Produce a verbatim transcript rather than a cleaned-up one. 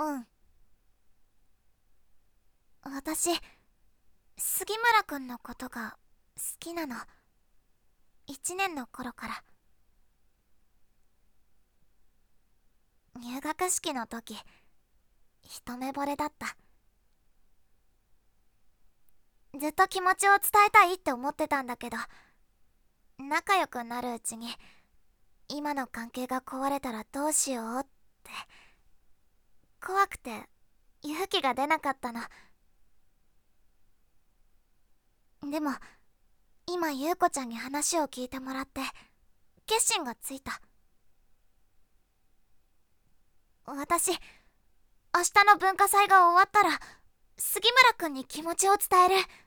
うん。私、杉村くんのことが好きなの。一年の頃から。入学式の時、一目惚れだった。ずっと気持ちを伝えたいって思ってたんだけど、仲良くなるうちに今の関係が壊れたらどうしようって怖くて勇気が出なかったの。でも今優子ちゃんに話を聞いてもらって決心がついた。私、明日の文化祭が終わったら杉村くんに気持ちを伝える。